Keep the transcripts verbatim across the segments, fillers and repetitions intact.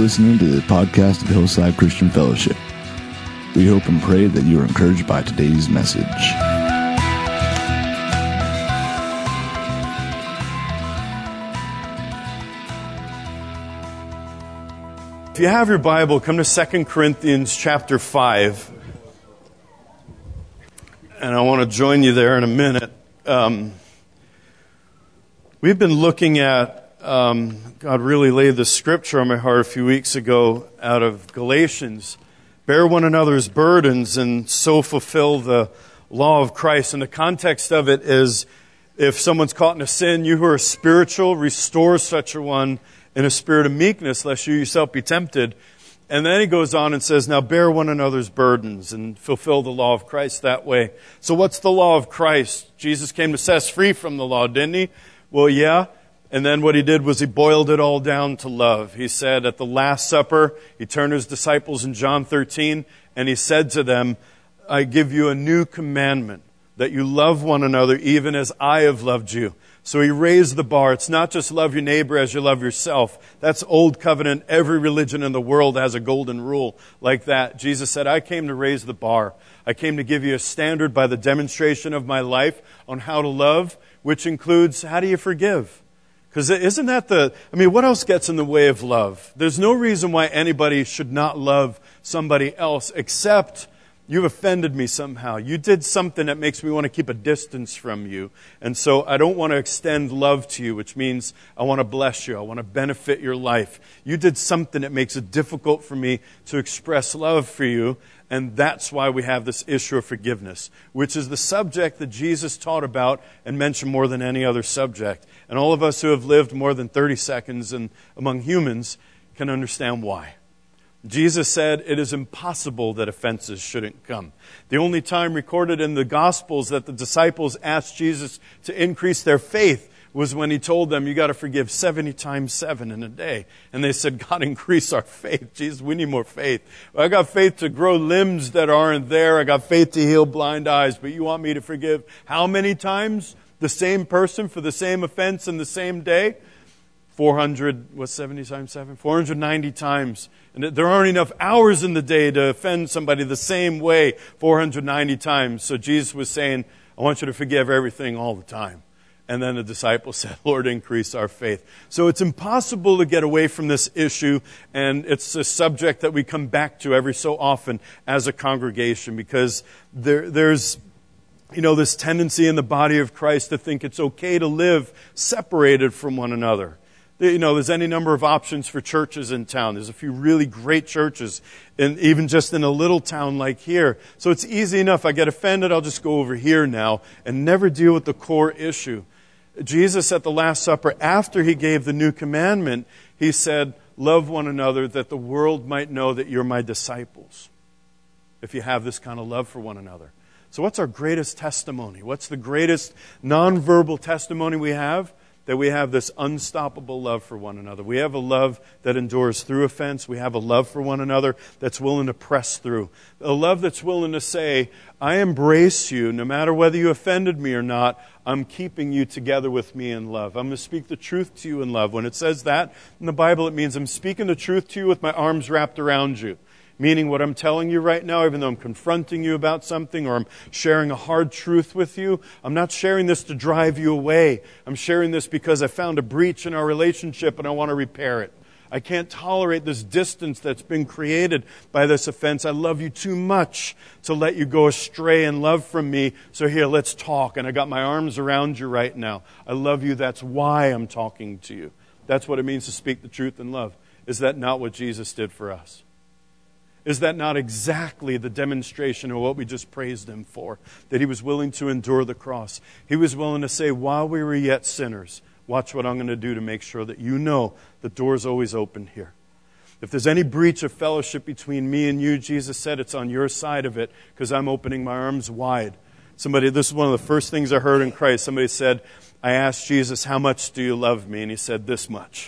listening to the podcast of Hillside Christian Fellowship. We hope and pray that you are encouraged by today's message. If you have your Bible, come to Second Corinthians chapter five. And I want to join you there in a minute. Um, we've been looking at Um, God really laid the scripture on my heart a few weeks ago out of Galatians. Bear one another's burdens and so fulfill the law of Christ. And the context of it is, if someone's caught in a sin, you who are spiritual, restore such a one in a spirit of meekness, lest you yourself be tempted. And then he goes on and says, now bear one another's burdens and fulfill the law of Christ that way. So what's the law of Christ? Jesus came to set us free from the law, didn't he? Well, yeah. And then what he did was he boiled it all down to love. He said at the Last Supper, he turned to his disciples in John thirteen, and he said to them, I give you a new commandment, that you love one another even as I have loved you. So he raised the bar. It's not just love your neighbor as you love yourself. That's old covenant. Every religion in the world has a golden rule like that. Jesus said, I came to raise the bar. I came to give you a standard by the demonstration of my life on how to love, which includes, how do you forgive? Because isn't that the, I mean, what else gets in the way of love? There's no reason why anybody should not love somebody else except you've offended me somehow. You did something that makes me want to keep a distance from you. And so I don't want to extend love to you, which means I want to bless you. I want to benefit your life. You did something that makes it difficult for me to express love for you. And that's why we have this issue of forgiveness, which is the subject that Jesus taught about and mentioned more than any other subject. And all of us who have lived more than thirty seconds in, among humans can understand why. Jesus said it is impossible that offenses shouldn't come. The only time recorded in the Gospels that the disciples asked Jesus to increase their faith was when he told them, you got to forgive seventy times seven in a day. And they said, God, increase our faith. Jesus, we need more faith. I got faith to grow limbs that aren't there. I got faith to heal blind eyes. But you want me to forgive how many times the same person for the same offense in the same day? four hundred, what's seventy times seven? four hundred ninety times. And there aren't enough hours in the day to offend somebody the same way four hundred ninety times. So Jesus was saying, I want you to forgive everything all the time. And then the disciples said, Lord, increase our faith. So it's impossible to get away from this issue, and it's a subject that we come back to every so often as a congregation, because there, there's, you know, this tendency in the body of Christ to think it's okay to live separated from one another. You know, there's any number of options for churches in town. There's a few really great churches, and even just in a little town like here. So it's easy enough. I get offended, I'll just go over here now and never deal with the core issue. Jesus at the Last Supper, after he gave the new commandment, he said, love one another that the world might know that you're my disciples, if you have this kind of love for one another. So what's our greatest testimony? What's the greatest nonverbal testimony we have? That we have this unstoppable love for one another. We have a love that endures through offense. We have a love for one another that's willing to press through. A love that's willing to say, I embrace you no matter whether you offended me or not. I'm keeping you together with me in love. I'm going to speak the truth to you in love. When it says that in the Bible, it means I'm speaking the truth to you with my arms wrapped around you. Meaning what I'm telling you right now, even though I'm confronting you about something or I'm sharing a hard truth with you, I'm not sharing this to drive you away. I'm sharing this because I found a breach in our relationship and I want to repair it. I can't tolerate this distance that's been created by this offense. I love you too much to let you go astray in love from me. So here, let's talk. And I got my arms around you right now. I love you. That's why I'm talking to you. That's what it means to speak the truth in love. Is that not what Jesus did for us? Is that not exactly the demonstration of what we just praised him for? That he was willing to endure the cross. He was willing to say, while we were yet sinners, watch what I'm going to do to make sure that you know the door's always open here. If there's any breach of fellowship between me and you, Jesus said it's on your side of it because I'm opening my arms wide. Somebody, this is one of the first things I heard in Christ. Somebody said, I asked Jesus, how much do you love me? And he said, this much.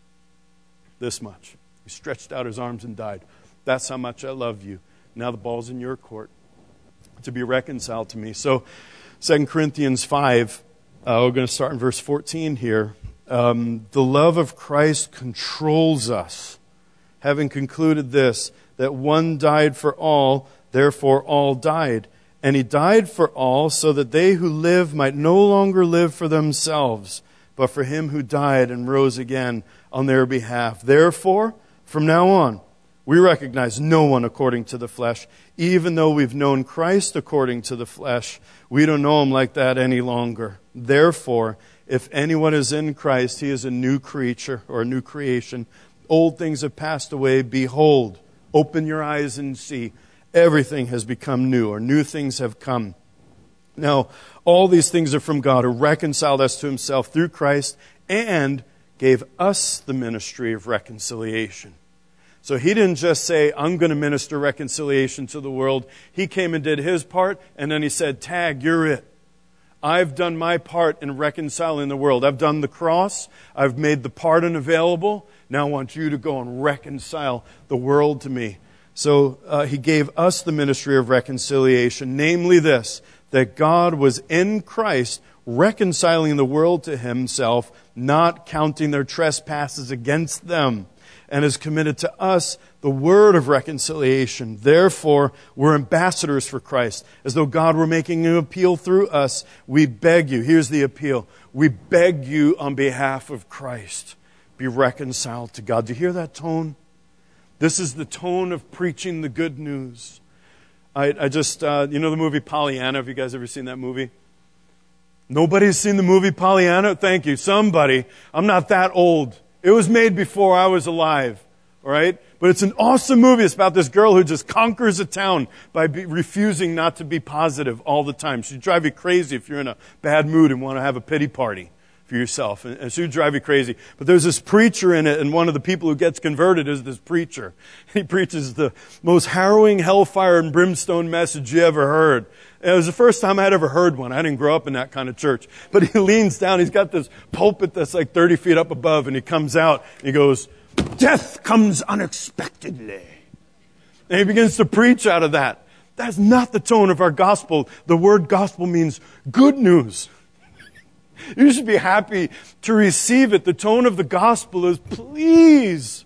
This much. He stretched out his arms and died. That's how much I love you. Now the ball's in your court to be reconciled to me. So Second Corinthians five, uh, we're going to start in verse fourteen here. Um, the love of Christ controls us, having concluded this, that one died for all, therefore all died. And he died for all, so that they who live might no longer live for themselves, but for him who died and rose again on their behalf. Therefore, from now on, we recognize no one according to the flesh. Even though we've known Christ according to the flesh, we don't know him like that any longer. Therefore, if anyone is in Christ, he is a new creature or a new creation. Old things have passed away. Behold, open your eyes and see. Everything has become new, or new things have come. Now, all these things are from God, who reconciled us to himself through Christ and gave us the ministry of reconciliation. So he didn't just say, I'm going to minister reconciliation to the world. He came and did his part, and then he said, tag, you're it. I've done my part in reconciling the world. I've done the cross. I've made the pardon available. Now I want you to go and reconcile the world to me. So uh, he gave us the ministry of reconciliation, namely this, that God was in Christ reconciling the world to himself, not counting their trespasses against them, and has committed to us the word of reconciliation. Therefore, we're ambassadors for Christ, as though God were making an appeal through us. We beg you, here's the appeal, we beg you on behalf of Christ, be reconciled to God. Do you hear that tone? This is the tone of preaching the good news. I, I just, uh, you know the movie Pollyanna? Have you guys ever seen that movie? Nobody's seen the movie Pollyanna? Thank you. Somebody. I'm not that old. It was made before I was alive. All right? But it's an awesome movie. It's about this girl who just conquers a town by be, refusing not to be positive all the time. She'd drive you crazy if you're in a bad mood and want to have a pity party for yourself, and she would drive you crazy. But there's this preacher in it, and one of the people who gets converted is this preacher. He preaches the most harrowing hellfire and brimstone message you ever heard. And it was the first time I'd ever heard one. I didn't grow up in that kind of church. But he leans down, he's got this pulpit that's like thirty feet up above, and he comes out, and he goes, death comes unexpectedly. And he begins to preach out of that. That's not the tone of our gospel. The word gospel means good news. You should be happy to receive it. The tone of the gospel is, please,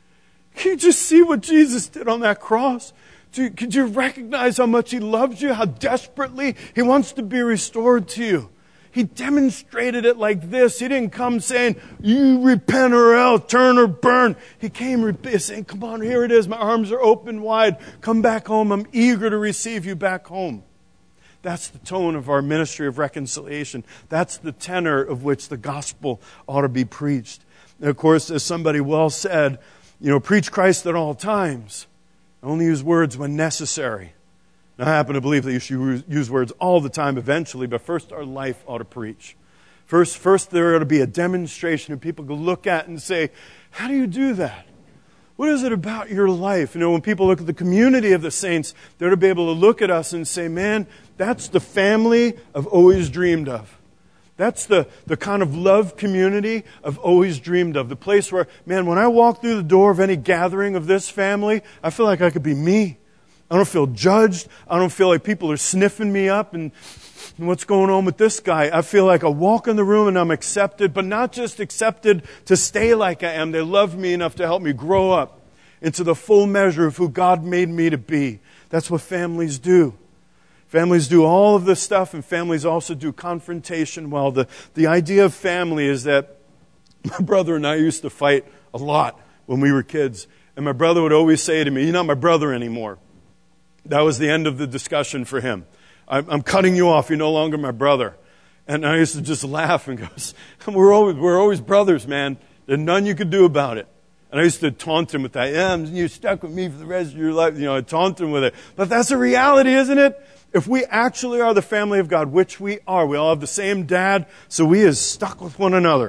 can you just see what Jesus did on that cross? Could you recognize how much he loves you, how desperately he wants to be restored to you? He demonstrated it like this. He didn't come saying, you repent or else, turn or burn. He came saying, come on, here it is. My arms are open wide. Come back home. I'm eager to receive you back home. That's the tone of our ministry of reconciliation. That's the tenor of which the gospel ought to be preached. And of course, as somebody well said, you know, preach Christ at all times. Only use words when necessary. Now, I happen to believe that you should use words all the time eventually, but first our life ought to preach. First, first there ought to be a demonstration that people can look at and say, how do you do that? What is it about your life? You know, when people look at the community of the saints, they're to be able to look at us and say, man, that's the family I've always dreamed of. That's the, the kind of love community I've always dreamed of. The place where, man, when I walk through the door of any gathering of this family, I feel like I could be me. I don't feel judged. I don't feel like people are sniffing me up and, and what's going on with this guy. I feel like I walk in the room and I'm accepted, but not just accepted to stay like I am. They love me enough to help me grow up into the full measure of who God made me to be. That's what families do. Families do all of this stuff, and families also do confrontation well. The, the idea of family is that my brother and I used to fight a lot when we were kids. And my brother would always say to me, you're not my brother anymore. That was the end of the discussion for him. I'm, I'm cutting you off. You're no longer my brother. And I used to just laugh and go, we're always, we're always brothers, man. There's none you could do about it. And I used to taunt him with that. Yeah, you're stuck with me for the rest of your life. You know, I taunt him with it. But that's a reality, isn't it? If we actually are the family of God, which we are, we all have the same dad, so we is stuck with one another.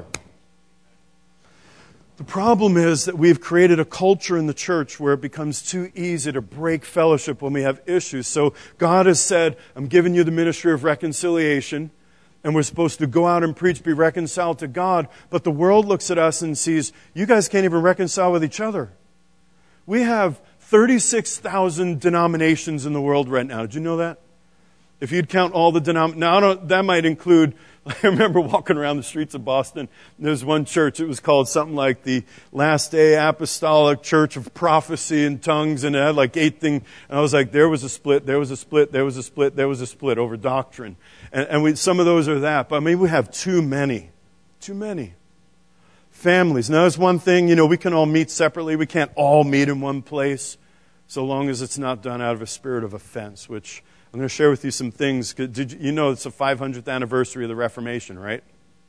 The problem is that we've created a culture in the church where it becomes too easy to break fellowship when we have issues. So God has said, I'm giving you the ministry of reconciliation, and we're supposed to go out and preach, be reconciled to God. But the world looks at us and sees, you guys can't even reconcile with each other. We have thirty-six thousand denominations in the world right now. Did you know that? If you'd count all the denominations, now I don't, that might include, I remember walking around the streets of Boston, there was one church, it was called something like the Last Day Apostolic Church of Prophecy and Tongues, and it had like eight things, and I was like, there was a split, there was a split, there was a split, there was a split over doctrine. And, and we, some of those are that, but maybe we have too many. Too many. Families. Now, that's one thing, you know, we can all meet separately, we can't all meet in one place, so long as it's not done out of a spirit of offense, which I'm going to share with you some things. Did you, you know it's the five hundredth anniversary of the Reformation, right?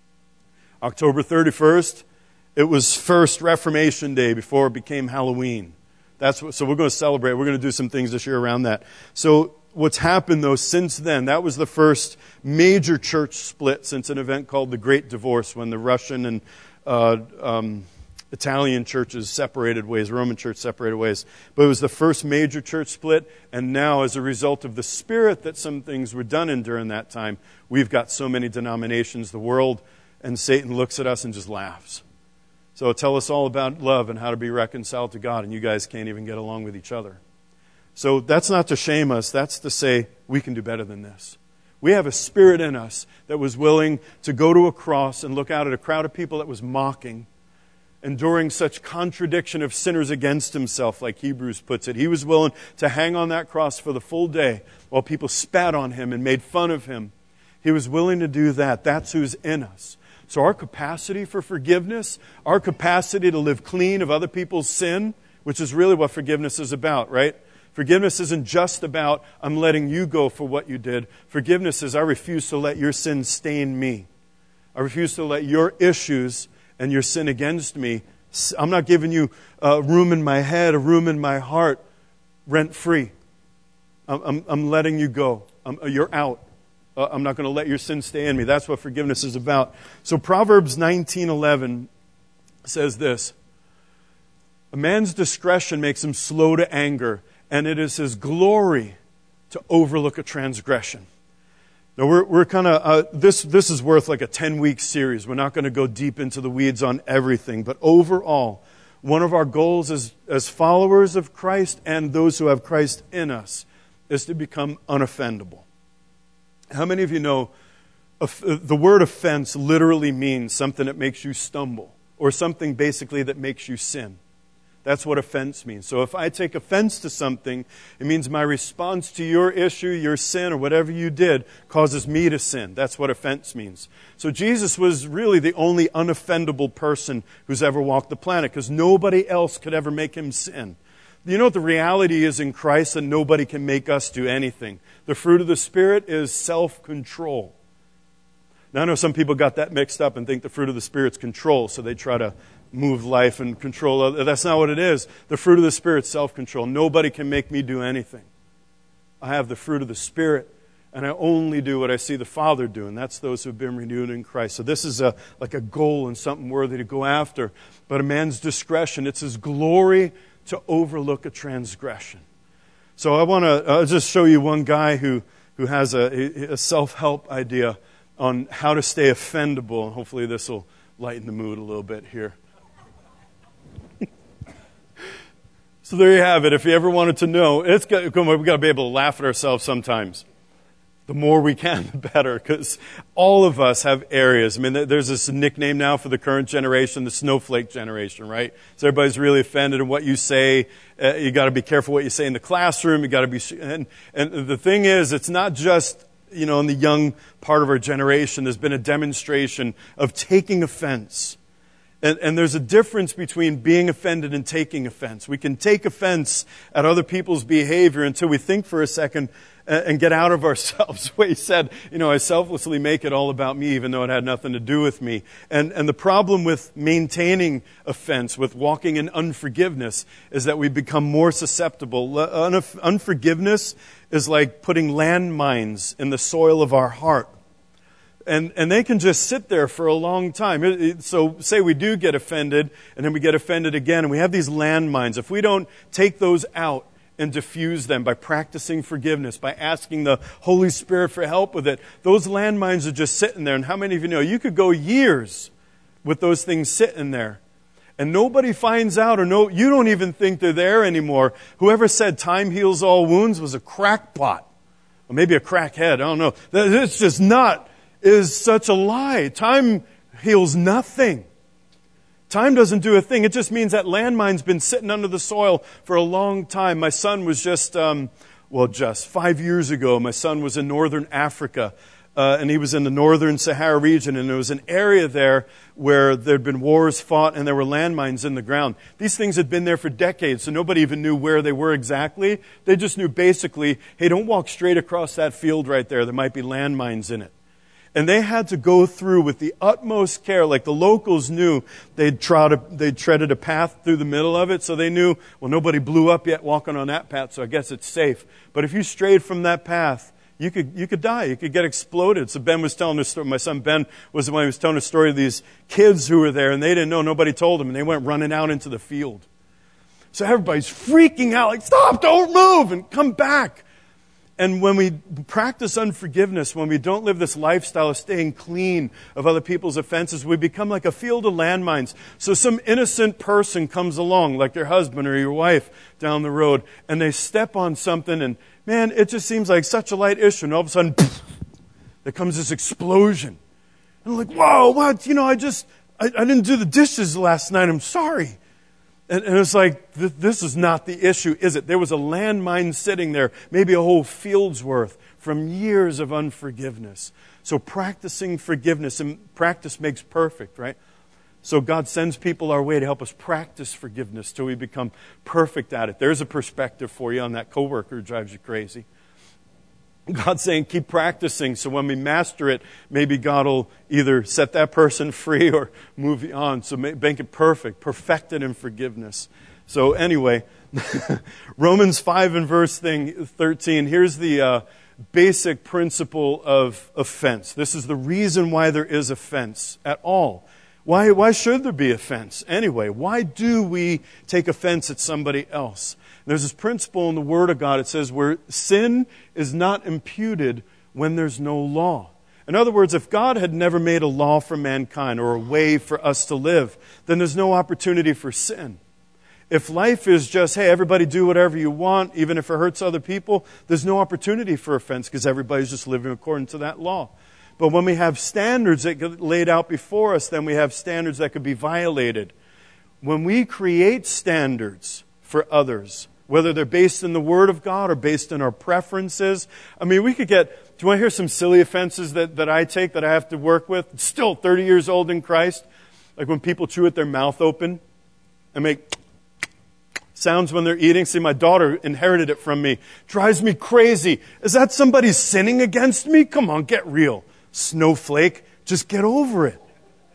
October thirty-first, it was first Reformation Day before it became Halloween. That's what, so we're going to celebrate. We're going to do some things this year around that. So what's happened, though, since then, that was the first major church split since an event called the Great Divorce, when the Russian and uh, um, Italian churches separated ways, Roman church separated ways. But it was the first major church split, and now as a result of the spirit that some things were done in during that time, we've got so many denominations. The world and Satan looks at us and just laughs. So tell us all about love and how to be reconciled to God, and you guys can't even get along with each other. So that's not to shame us, that's to say we can do better than this. We have a spirit in us that was willing to go to a cross and look out at a crowd of people that was mocking, enduring such contradiction of sinners against himself, like Hebrews puts it. He was willing to hang on that cross for the full day while people spat on him and made fun of him. He was willing to do that. That's who's in us. So our capacity for forgiveness, our capacity to live clean of other people's sin, which is really what forgiveness is about, right? Forgiveness isn't just about, I'm letting you go for what you did. Forgiveness is, I refuse to let your sin stain me. I refuse to let your issues and your sin against me, I'm not giving you a room in my head, a room in my heart, rent-free. I'm, I'm, I'm letting you go. I'm, you're out. Uh, I'm not going to let your sin stay in me. That's what forgiveness is about. So Proverbs nineteen eleven says this, a man's discretion makes him slow to anger, and it is his glory to overlook a transgression. Now, we're, we're kind of, uh, this, this is worth like a ten-week series. We're not going to go deep into the weeds on everything. But overall, one of our goals as, as followers of Christ and those who have Christ in us is to become unoffendable. How many of you know the word offense literally means something that makes you stumble, or something basically that makes you sin? That's what offense means. So if I take offense to something, it means my response to your issue, your sin, or whatever you did causes me to sin. That's what offense means. So Jesus was really the only unoffendable person who's ever walked the planet, because nobody else could ever make him sin. You know what the reality is in Christ? That nobody can make us do anything. The fruit of the Spirit is self-control. Now I know some people got that mixed up and think the fruit of the Spirit's control, so they try to move life and control other. That's not what it is. The fruit of the Spirit is self-control. Nobody can make me do anything. I have the fruit of the Spirit, and I only do what I see the Father do, and that's those who have been renewed in Christ. So this is a like a goal and something worthy to go after. But a man's discretion, it's his glory to overlook a transgression. So I want to uh, just show you one guy who, who has a, a self-help idea on how to stay offendable, and hopefully this will lighten the mood a little bit here. So there you have it. If you ever wanted to know, it's got, we've got to be able to laugh at ourselves sometimes. The more we can, the better, because all of us have areas. I mean, there's this nickname now for the current generation, the snowflake generation, right? So everybody's really offended in what you say. Uh, you got to be careful what you say in the classroom. You got to be, and, and the thing is, it's not just, you know, in the young part of our generation. There's been a demonstration of taking offense. And, and there's a difference between being offended and taking offense. We can take offense at other people's behavior until we think for a second and, and get out of ourselves. What he said, you know, I selflessly make it all about me, even though it had nothing to do with me. And, and the problem with maintaining offense, with walking in unforgiveness, is that we become more susceptible. Unf- unforgiveness is like putting landmines in the soil of our heart. And and they can just sit there for a long time. So say we do get offended, and then we get offended again, and we have these landmines. If we don't take those out and diffuse them by practicing forgiveness, by asking the Holy Spirit for help with it, those landmines are just sitting there. And how many of you know you could go years with those things sitting there, and nobody finds out, or no, you don't even think they're there anymore. Whoever said time heals all wounds was a crackpot. Or maybe a crackhead, I don't know. It's just not, is such a lie. Time heals nothing. Time doesn't do a thing. It just means that landmine's been sitting under the soil for a long time. My son was just, um, well, just five years ago, my son was in northern Africa. Uh, and he was in the northern Sahara region, and there was an area there where there'd been wars fought, and there were landmines in the ground. These things had been there for decades, so nobody even knew where they were exactly. They just knew basically, hey, don't walk straight across that field right there. There might be landmines in it. And they had to go through with the utmost care. Like the locals knew they'd, trod a, they'd treaded a path through the middle of it, so they knew, well, nobody blew up yet walking on that path, so I guess it's safe. But if you strayed from that path, You could you could die. You could get exploded. So Ben was telling a story. My son Ben was the one who was telling a story of these kids who were there, and they didn't know. Nobody told them, and they went running out into the field. So everybody's freaking out, like, stop, don't move, and come back. And when we practice unforgiveness, when we don't live this lifestyle of staying clean of other people's offenses, we become like a field of landmines. So some innocent person comes along, like your husband or your wife down the road, and they step on something, and man, it just seems like such a light issue. And all of a sudden, poof, there comes this explosion. And I'm like, whoa, what? You know, I just, I, I didn't do the dishes last night. I'm sorry. And, and it's like, th- this is not the issue, is it? There was a landmine sitting there, maybe a whole field's worth from years of unforgiveness. So practicing forgiveness, and practice makes perfect, right? So God sends people our way to help us practice forgiveness till we become perfect at it. There's a perspective for you on that coworker who drives you crazy. God's saying keep practicing, so when we master it, maybe God will either set that person free or move you on. So make it perfect, perfected in forgiveness. So anyway, Romans five and verse thing thirteen, here's the uh, basic principle of offense. This is the reason why there is offense at all. Why, why should there be offense anyway? Why do we take offense at somebody else? There's this principle in the Word of God. It says where sin is not imputed when there's no law. In other words, if God had never made a law for mankind or a way for us to live, then there's no opportunity for sin. If life is just, hey, everybody do whatever you want, even if it hurts other people, there's no opportunity for offense because everybody's just living according to that law. But when we have standards that get laid out before us, then we have standards that could be violated. When we create standards for others, whether they're based in the Word of God or based in our preferences, I mean, we could get, do you want to hear some silly offenses that, that I take that I have to work with? Still thirty years old in Christ. Like when people chew with their mouth open and make sounds when they're eating. See, my daughter inherited it from me. Drives me crazy. Is that somebody sinning against me? Come on, get real. Snowflake, just get over it.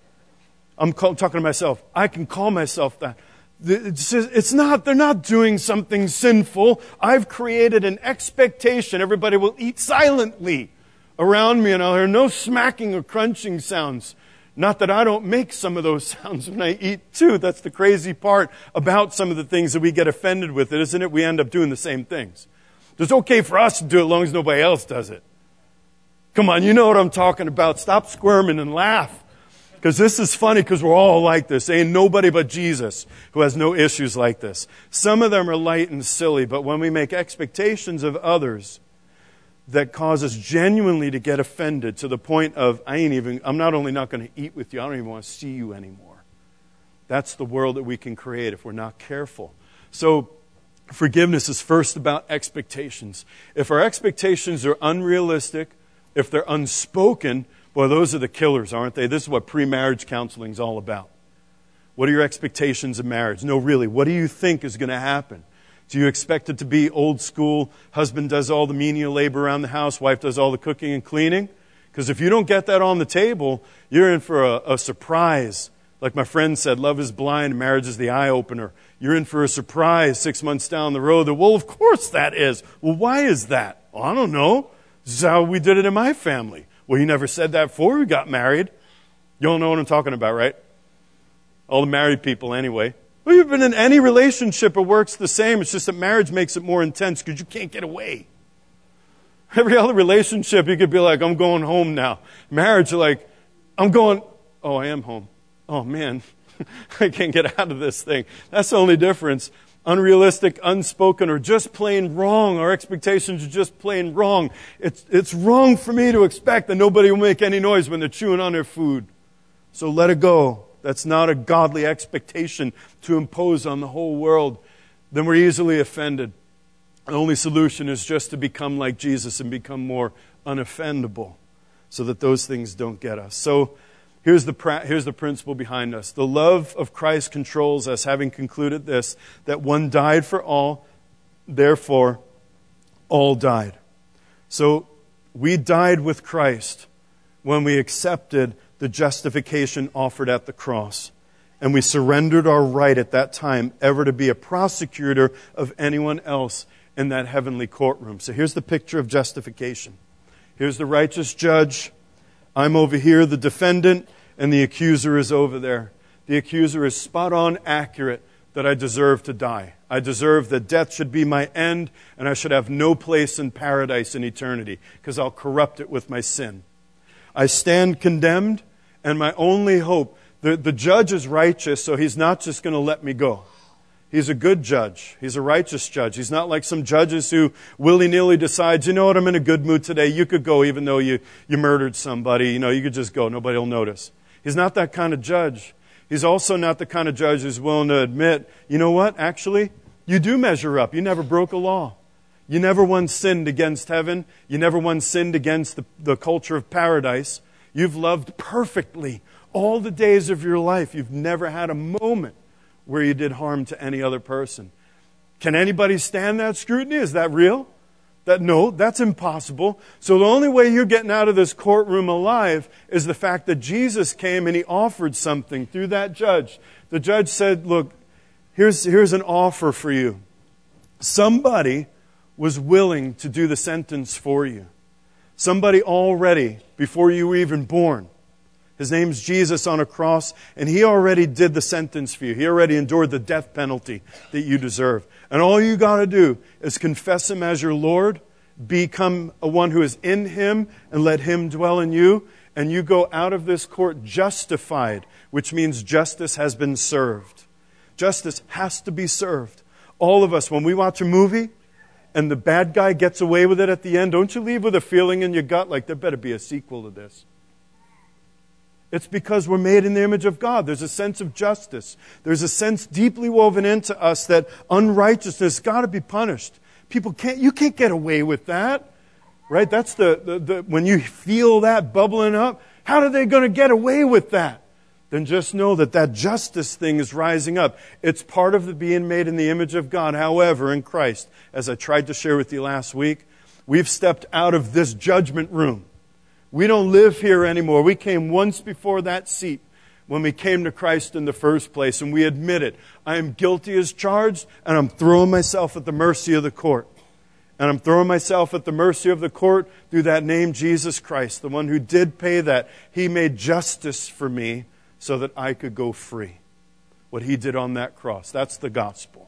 I'm call, talking to myself. I can call myself that. It's, just, it's not, they're not doing something sinful. I've created an expectation. Everybody will eat silently around me, and I'll hear no smacking or crunching sounds. Not that I don't make some of those sounds when I eat too. That's the crazy part about some of the things that we get offended with, isn't it? We end up doing the same things. It's okay for us to do it as long as nobody else does it. Come on, you know what I'm talking about. Stop squirming and laugh. Because this is funny because we're all like this. Ain't nobody but Jesus who has no issues like this. Some of them are light and silly, but when we make expectations of others that cause us genuinely to get offended to the point of, I ain't even, I'm not only not going to eat with you, I don't even want to see you anymore. That's the world that we can create if we're not careful. So forgiveness is first about expectations. If our expectations are unrealistic, if they're unspoken, boy, those are the killers, aren't they? This is what pre-marriage counseling is all about. What are your expectations of marriage? No, really, what do you think is going to happen? Do you expect it to be old school, husband does all the menial labor around the house, wife does all the cooking and cleaning? Because if you don't get that on the table, you're in for a, a surprise. Like my friend said, love is blind, marriage is the eye-opener. You're in for a surprise six months down the road. That, well, of course that is. Well, why is that? Well, I don't know. This is how we did it in my family. Well, you never said that before we got married. You don't know what I'm talking about, right? All the married people anyway. Well, you've been in any relationship, it works the same. It's just that marriage makes it more intense because you can't get away. Every other relationship, you could be like, I'm going home now. Marriage, you're like, I'm going, oh, I am home. Oh, man, I can't get out of this thing. That's the only difference. unrealistic, unspoken, or just plain wrong. Our expectations are just plain wrong. It's, it's wrong for me to expect that nobody will make any noise when they're chewing on their food. So let it go. That's not a godly expectation to impose on the whole world. Then we're easily offended. The only solution is just to become like Jesus and become more unoffendable so that those things don't get us. So here's the, pra- here's the principle behind us. The love of Christ controls us, having concluded this, that one died for all, therefore all died. So we died with Christ when we accepted the justification offered at the cross. And we surrendered our right at that time ever to be a prosecutor of anyone else in that heavenly courtroom. So here's the picture of justification. Here's the righteous judge. I'm over here, the defendant, and the accuser is over there. The accuser is spot on accurate that I deserve to die. I deserve that death should be my end, and I should have no place in paradise in eternity because I'll corrupt it with my sin. I stand condemned, and my only hope, the, the judge is righteous, so he's not just going to let me go. He's a good judge. He's a righteous judge. He's not like some judges who willy-nilly decide, you know what, I'm in a good mood today. You could go even though you, you murdered somebody. You know, you could just go. Nobody will notice. He's not that kind of judge. He's also not the kind of judge who's willing to admit, you know what, actually, you do measure up. You never broke a law. You never once sinned against heaven. You never once sinned against the, the culture of paradise. You've loved perfectly all the days of your life. You've never had a moment where you did harm to any other person. Can anybody stand that scrutiny? Is that real? That no, that's impossible. So the only way you're getting out of this courtroom alive is the fact that Jesus came and he offered something through that judge. The judge said, look, here's, here's an offer for you. Somebody was willing to do the sentence for you. Somebody already, before you were even born. His name's Jesus on a cross, and he already did the sentence for you. He already endured the death penalty that you deserve. And all you got to do is confess him as your Lord, become a one who is in him, and let him dwell in you, and you go out of this court justified, which means justice has been served. Justice has to be served. All of us, when we watch a movie, and the bad guy gets away with it at the end, don't you leave with a feeling in your gut like there better be a sequel to this? It's because we're made in the image of God. There's a sense of justice. There's a sense deeply woven into us that unrighteousness has got to be punished. People can't, you can't get away with that. Right? That's the, the, the when you feel that bubbling up, how are they going to get away with that? Then just know that that justice thing is rising up. It's part of the being made in the image of God. However, in Christ, as I tried to share with you last week, we've stepped out of this judgment room. We don't live here anymore. We came once before that seat when we came to Christ in the first place, and we admit it. I am guilty as charged, and I'm throwing myself at the mercy of the court. And I'm throwing myself at the mercy of the court through that name, Jesus Christ, the one who did pay that. He made justice for me so that I could go free. What he did on that cross. That's the gospel.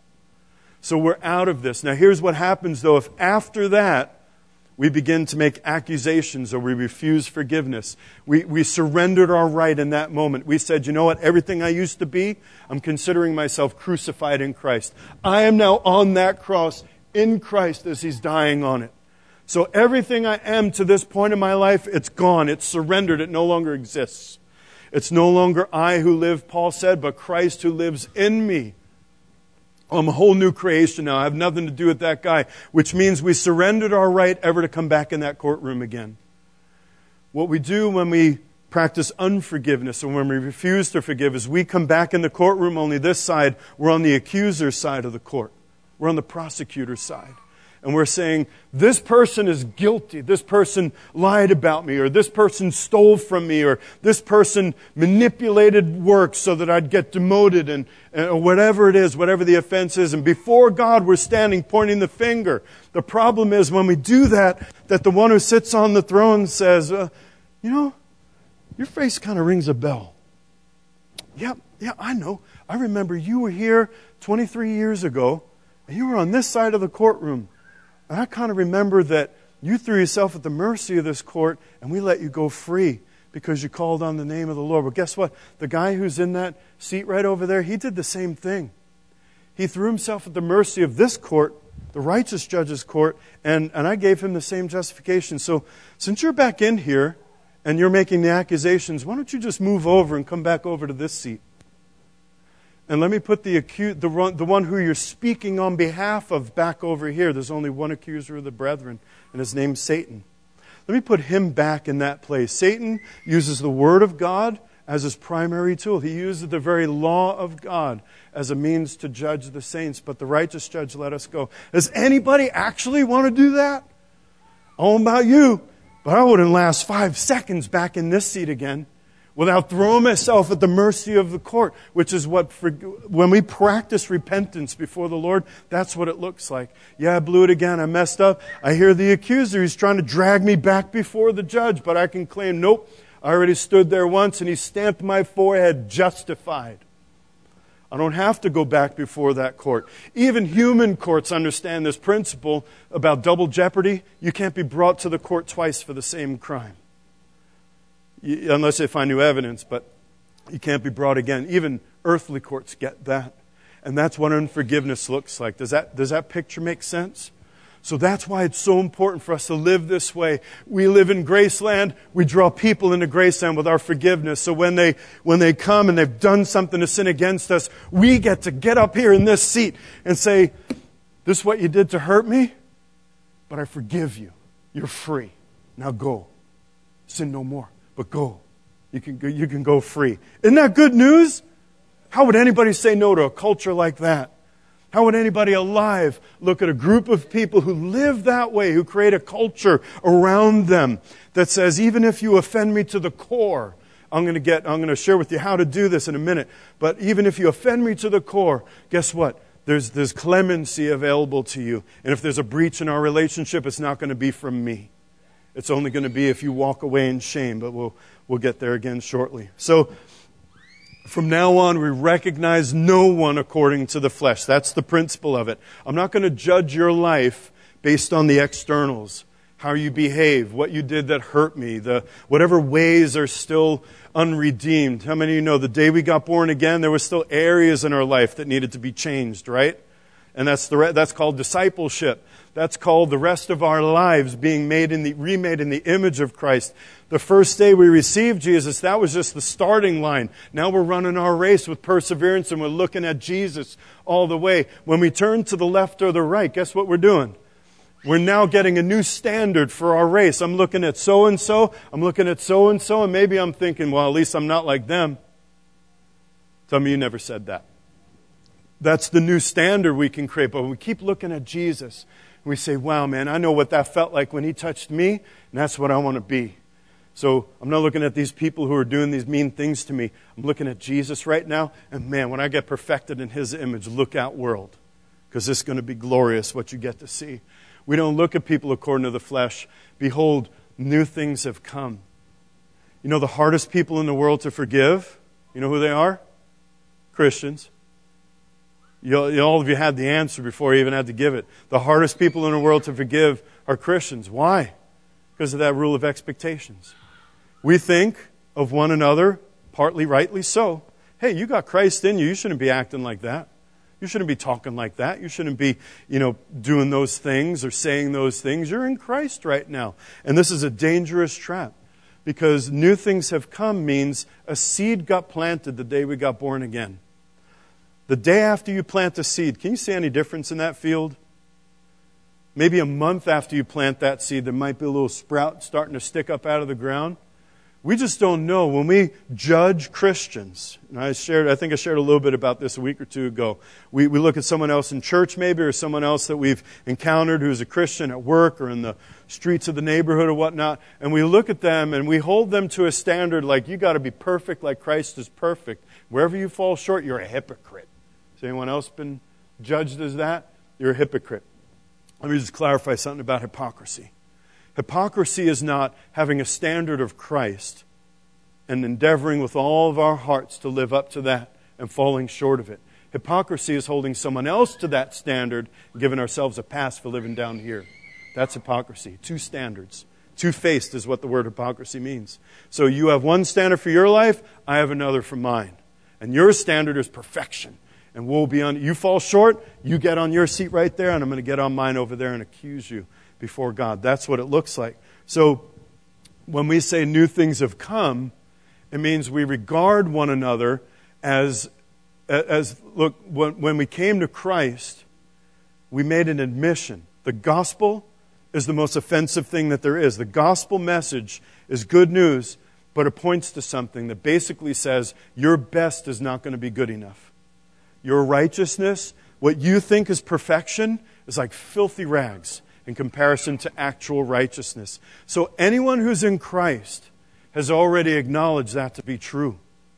So we're out of this. Now here's what happens, though, if after that, we begin to make accusations or we refuse forgiveness. We, we surrendered our right in that moment. We said, you know what, everything I used to be, I'm considering myself crucified in Christ. I am now on that cross in Christ as he's dying on it. So everything I am to this point in my life, it's gone. It's surrendered. It no longer exists. It's no longer I who live, Paul said, but Christ who lives in me. I'm a whole new creation now. I have nothing to do with that guy, which means we surrendered our right ever to come back in that courtroom again. What we do when we practice unforgiveness and when we refuse to forgive is we come back in the courtroom, only this side, we're on the accuser's side of the court. We're on the prosecutor's side. And we're saying, this person is guilty. This person lied about me, or this person stole from me, or this person manipulated work so that I'd get demoted, and, and whatever it is, whatever the offense is. And before God, we're standing pointing the finger. The problem is when we do that, that the one who sits on the throne says, uh, you know, your face kind of rings a bell. Yeah, yeah, I know. I remember you were here twenty-three years ago, and you were on this side of the courtroom. And I kind of remember that you threw yourself at the mercy of this court and we let you go free because you called on the name of the Lord. Well, guess what? The guy who's in that seat right over there, he did the same thing. He threw himself at the mercy of this court, the righteous judge's court, and, and I gave him the same justification. So since you're back in here and you're making the accusations, why don't you just move over and come back over to this seat? And let me put the acu- the, one, the one who you're speaking on behalf of back over here. There's only one accuser of the brethren, and his name's Satan. Let me put him back in that place. Satan uses the Word of God as his primary tool. He uses the very law of God as a means to judge the saints. But the righteous judge let us go. Does anybody actually want to do that? I don't know about you, but I wouldn't last five seconds back in this seat again without throwing myself at the mercy of the court, which is what, for, when we practice repentance before the Lord, that's what it looks like. Yeah, I blew it again. I messed up. I hear the accuser. He's trying to drag me back before the judge, but I can claim, nope, I already stood there once and he stamped my forehead justified. I don't have to go back before that court. Even human courts understand this principle about double jeopardy. You can't be brought to the court twice for the same crime. You, unless they find new evidence, but you can't be brought again. Even earthly courts get that. And that's what unforgiveness looks like. Does that, does that picture make sense? So that's why it's so important for us to live this way. We live in Graceland. We draw people into Graceland with our forgiveness. So when they when they come and they've done something to sin against us, we get to get up here in this seat and say, this is what you did to hurt me, but I forgive you. You're free. Now go. Sin no more, but go. You can go, you can go free. Isn't that good news? How would anybody say no to a culture like that? How would anybody alive look at a group of people who live that way, who create a culture around them that says, even if you offend me to the core, I'm going to get, I'm going to share with you how to do this in a minute, but even if you offend me to the core, guess what? There's, there's clemency available to you. And if there's a breach in our relationship, it's not going to be from me. It's only going to be if you walk away in shame, but we'll, we'll get there again shortly. So, from now on, we recognize no one according to the flesh. That's the principle of it. I'm not going to judge your life based on the externals, how you behave, what you did that hurt me, the whatever ways are still unredeemed. How many of you know the day we got born again, there were still areas in our life that needed to be changed, right? And that's the that's called discipleship. That's called the rest of our lives being made in the remade in the image of Christ. The first day we received Jesus, that was just the starting line. Now we're running our race with perseverance and we're looking at Jesus all the way. When we turn to the left or the right, guess what we're doing? We're now getting a new standard for our race. I'm looking at so-and-so, I'm looking at so-and-so, and maybe I'm thinking, well, at least I'm not like them. Some of you never said that. That's the new standard we can create. But we keep looking at Jesus. And we say, wow, man, I know what that felt like when He touched me, and that's what I want to be. So I'm not looking at these people who are doing these mean things to me. I'm looking at Jesus right now. And man, when I get perfected in His image, look out, world. Because this is going to be glorious, what you get to see. We don't look at people according to the flesh. Behold, new things have come. You know the hardest people in the world to forgive? You know who they are? Christians. You, you, all of you had the answer before you even had to give it. The hardest people in the world to forgive are Christians. Why? Because of that rule of expectations. We think of one another, partly rightly so. Hey, you got Christ in you. You shouldn't be acting like that. You shouldn't be talking like that. You shouldn't be, you know, doing those things or saying those things. You're in Christ right now. And this is a dangerous trap. Because new things have come means a seed got planted the day we got born again. The day after you plant a seed, can you see any difference in that field? Maybe a month after you plant that seed, there might be a little sprout starting to stick up out of the ground. We just don't know. When we judge Christians, and I shared, I think I shared a little bit about this a week or two ago. We, we look at someone else in church maybe, or someone else that we've encountered who's a Christian at work or in the streets of the neighborhood or whatnot, and we look at them and we hold them to a standard like, you got to be perfect like Christ is perfect. Wherever you fall short, you're a hypocrite. Has anyone else been judged as that? You're a hypocrite. Let me just clarify something about hypocrisy. Hypocrisy is not having a standard of Christ and endeavoring with all of our hearts to live up to that and falling short of it. Hypocrisy is holding someone else to that standard and giving ourselves a pass for living down here. That's hypocrisy. Two standards. Two-faced is what the word hypocrisy means. So you have one standard for your life, I have another for mine. And your standard is perfection. And woe be on you. Fall short, you get on your seat right there, and I'm going to get on mine over there and accuse you before God. That's what it looks like. So when we say new things have come, it means we regard one another as, as look, when, when we came to Christ, we made an admission. The gospel is the most offensive thing that there is. The gospel message is good news, but it points to something that basically says your best is not going to be good enough. Your righteousness, what you think is perfection, is like filthy rags in comparison to actual righteousness. So anyone who's in Christ has already acknowledged that to be true.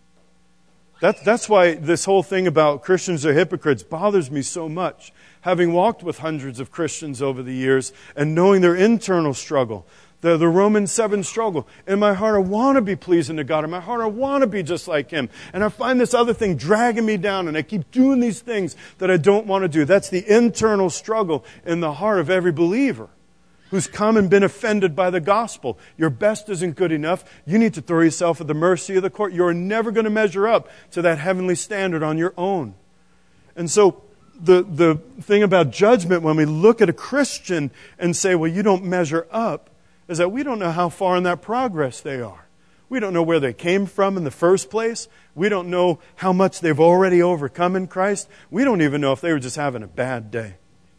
That, that's why this whole thing about Christians are hypocrites bothers me so much. Having walked with hundreds of Christians over the years and knowing their internal struggle, The, the Romans seven struggle. In my heart, I want to be pleasing to God. In my heart, I want to be just like Him. And I find this other thing dragging me down, and I keep doing these things that I don't want to do. That's the internal struggle in the heart of every believer who's come and been offended by the gospel. Your best isn't good enough. You need to throw yourself at the mercy of the court. You're never going to measure up to that heavenly standard on your own. And so the, the thing about judgment, when we look at a Christian and say, well, you don't measure up, is that we don't know how far in that progress they are. We don't know where they came from in the first place. We don't know how much they've already overcome in Christ. We don't even know if they were just having a bad day.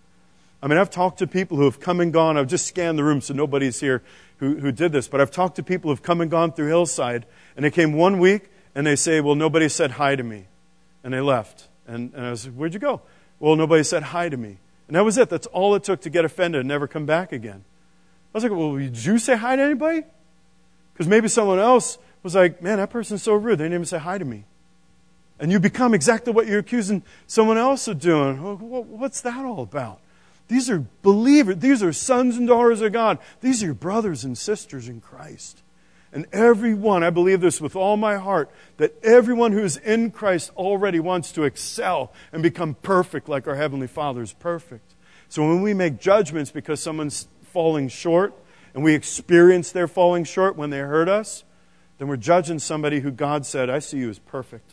I mean, I've talked to people who have come and gone. I've just scanned the room so nobody's here who, who did this. But I've talked to people who have come and gone through Hillside. And they came one week and they say, well, nobody said hi to me. And they left. And, and I was like, where'd you go? Well, nobody said hi to me. And that was it. That's all it took to get offended and never come back again. I was like, well, did you say hi to anybody? Because maybe someone else was like, man, that person's so rude. They didn't even say hi to me. And you become exactly what you're accusing someone else of doing. What's that all about? These are believers. These are sons and daughters of God. These are your brothers and sisters in Christ. And everyone, I believe this with all my heart, that everyone who is in Christ already wants to excel and become perfect like our Heavenly Father is perfect. So when we make judgments because someone's falling short, and we experience their falling short when they hurt us, then we're judging somebody who God said, I see you as perfect.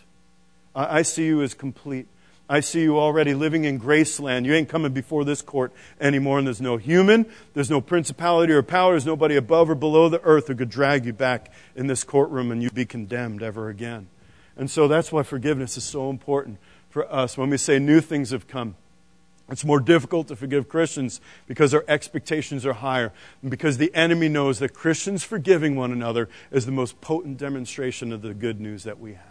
I see you as complete. I see you already living in Graceland. You ain't coming before this court anymore, and there's no human, there's no principality or power, there's nobody above or below the earth who could drag you back in this courtroom and you'd be condemned ever again. And so that's why forgiveness is so important for us. When we say new things have come, it's more difficult to forgive Christians because our expectations are higher, and because the enemy knows that Christians forgiving one another is the most potent demonstration of the good news that we have.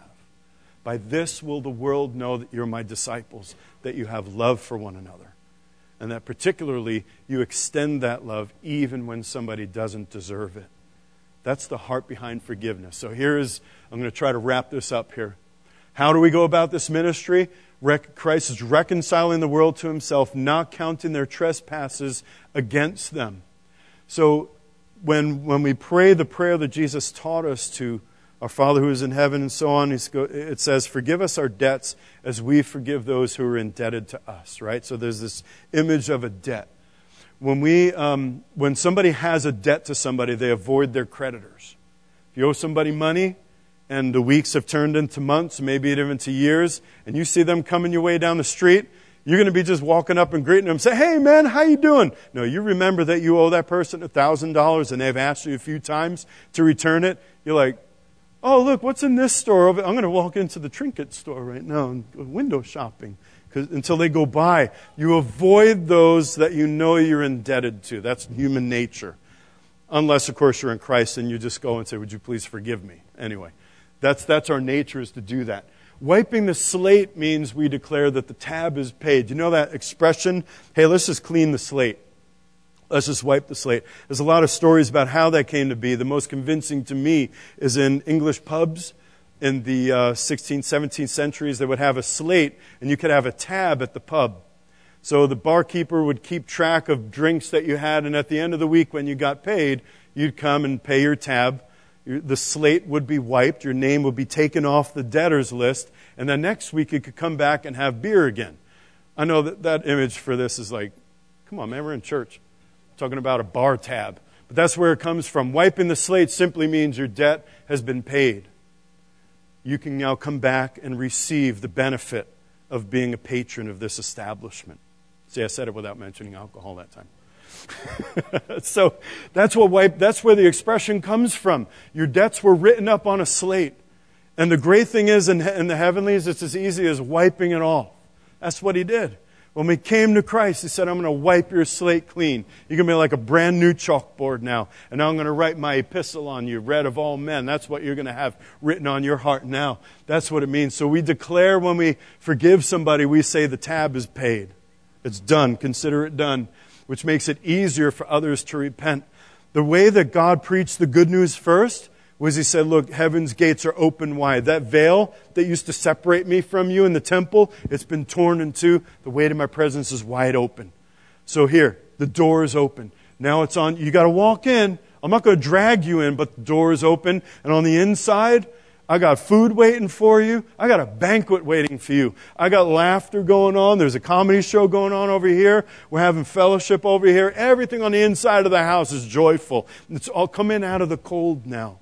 By this will the world know that you're my disciples, that you have love for one another, and that particularly you extend that love even when somebody doesn't deserve it. That's the heart behind forgiveness. So here is, I'm going to try to wrap this up here. How do we go about this ministry? Christ is reconciling the world to Himself, not counting their trespasses against them. So when, when we pray the prayer that Jesus taught us to, our Father who is in heaven and so on, it says, forgive us our debts as we forgive those who are indebted to us, right? So there's this image of a debt. When we, um, when somebody has a debt to somebody, they avoid their creditors. If you owe somebody money, and the weeks have turned into months, maybe even to years, and you see them coming your way down the street, you're going to be just walking up and greeting them, say, hey man, how you doing? No, you remember that you owe that person one thousand dollars and they've asked you a few times to return it. You're like, oh look, what's in this store? I'm going to walk into the trinket store right now and go window shopping. Until they go by. You avoid those that you know you're indebted to. That's human nature. Unless, of course, you're in Christ and you just go and say, would you please forgive me? Anyway. That's, that's our nature, is to do that. Wiping the slate means we declare that the tab is paid. You know that expression? Hey, let's just clean the slate. Let's just wipe the slate. There's a lot of stories about how that came to be. The most convincing to me is in English pubs in the uh, sixteenth, seventeenth centuries. They would have a slate, and you could have a tab at the pub. So the barkeeper would keep track of drinks that you had, and at the end of the week when you got paid, you'd come and pay your tab. The slate would be wiped, your name would be taken off the debtors list, and then next week you could come back and have beer again. I know that that image for this is like, come on man, we're in church. I'm talking about a bar tab. But that's where it comes from. Wiping the slate simply means your debt has been paid. You can now come back and receive the benefit of being a patron of this establishment. See, I said it without mentioning alcohol that time. So that's what wipe, that's where the expression comes from. Your debts were written up on a slate. And the great thing is, in, in the heavenlies, it's as easy as wiping it off. That's what he did. When we came to Christ, he said, I'm going to wipe your slate clean. You're going to be like a brand new chalkboard now. And now I'm going to write my epistle on you, read of all men. That's what you're going to have written on your heart now. That's what it means. So we declare when we forgive somebody, we say the tab is paid. It's done. Consider it done, which makes it easier for others to repent. The way that God preached the good news first was he said, look, heaven's gates are open wide. That veil that used to separate me from you in the temple, it's been torn in two. The way to my presence is wide open. So here, the door is open. Now it's on. You got to walk in. I'm not going to drag you in, but the door is open. And on the inside, I got food waiting for you. I got a banquet waiting for you. I got laughter going on. There's a comedy show going on over here. We're having fellowship over here. Everything on the inside of the house is joyful. It's all coming out of the cold now.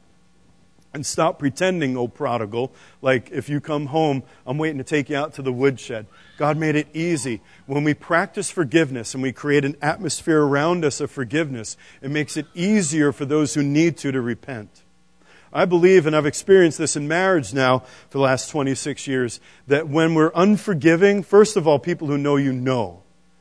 And stop pretending, oh prodigal, like if you come home, I'm waiting to take you out to the woodshed. God made it easy. When we practice forgiveness and we create an atmosphere around us of forgiveness, it makes it easier for those who need to to repent. I believe, and I've experienced this in marriage now for the last twenty-six years, that when we're unforgiving, first of all, people who know you know.